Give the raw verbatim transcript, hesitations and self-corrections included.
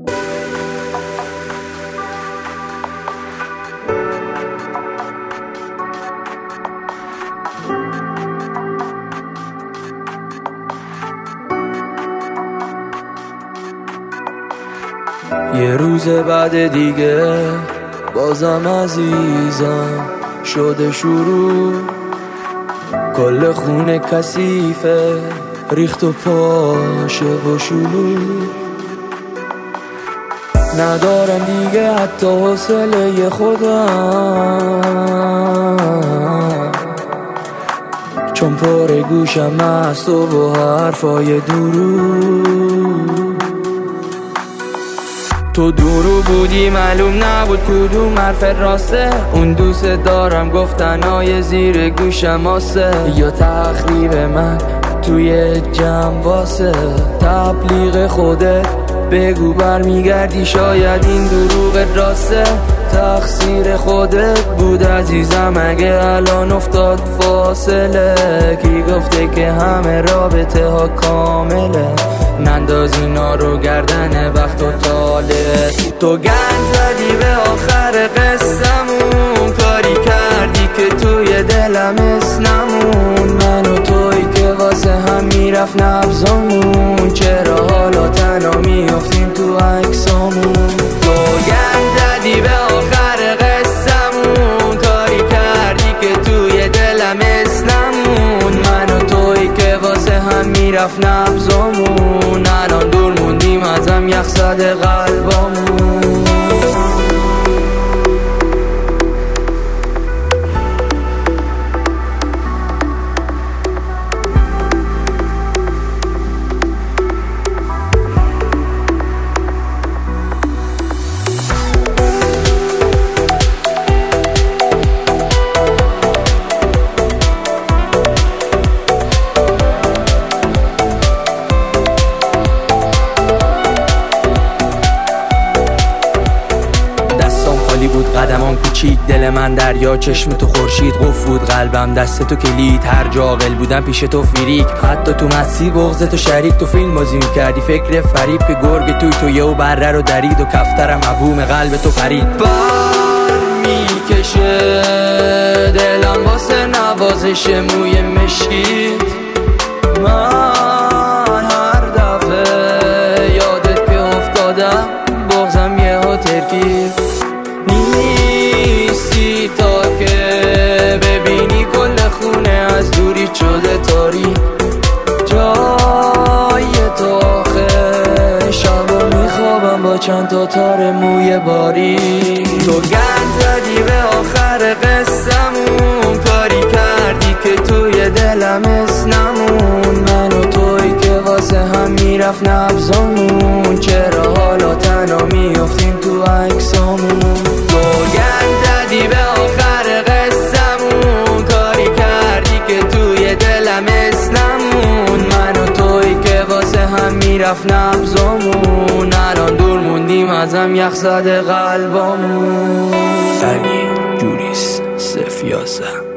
یه روز بعد دیگه بازم عزیزم شده شروع، کل خونه کثیفه، ریخت و پاشه و شلوغ. ندارم دیگه حتی حوصله خودم، چون پر گوشم مست و حرفای دروغ. تو دورو بودی معلوم نبود کدوم حرف راسته، اون دوست دارم گفتنای زیر گوشم آسه، یا تخریب من توی جمع واسه تبلیغ خودت. بگو برمیگردی شاید این دروغ راسته، تقصیر خودت بود عزیزم اگه الان افتاد فاصله. کی گفته که همه رابطه ها کامله، ننداز اینا رو گردن وقت و طاله. تو گند زدی به آخر قصمون، کاری کردی که توی دلم اسنمون. من و توی که واسه هم میرفت نبضامون، چرا حالا تنها میافتیم تو عکسامون. تو گند زدی به آخر قصمون، کاری کردی که توی دلم اسنمون. من و توی که واسه هم میرفت نبضامون، الان دور موندیم ازم یخ زده قلبامون. بود قدمام کوچیک، دل من دریا، چشم تو خورشید، قفل بود قلبم، دست تو کلید. هر جا عاقل بودم پیش تو فریک، حتی تو مستی بغض تو شریک. تو فیلم بازی میکردی فکر فریب که گرگ توی تو یه و بره رو درید و کفترم مبهوم قلب تو پرید. بار میکشه دلم واسه نوازش موی مشکید، من هر دفعه یادت که افتادم بغضم یه ها ترکید. نیستی تا که ببینی کل خونه از دوری شده تاریک، جای تو آخه شبا میخوابم با چند تا تار موی باری. تو گند زدی به آخر قصمون، کاری کردی که توی دلم اسنمون. من و توی که واسه هم میرفت نبضامون، چرا حالا تنها میافتیم تو عکسامون. تو گند زدی به آخر قصمون، کاری کردی که توی دلم اسنمون. من و توی که واسه هم میرفت نبضامون، الان دور موندیم ازم یخ زده قلبامون. فنی جوریس سفیاسه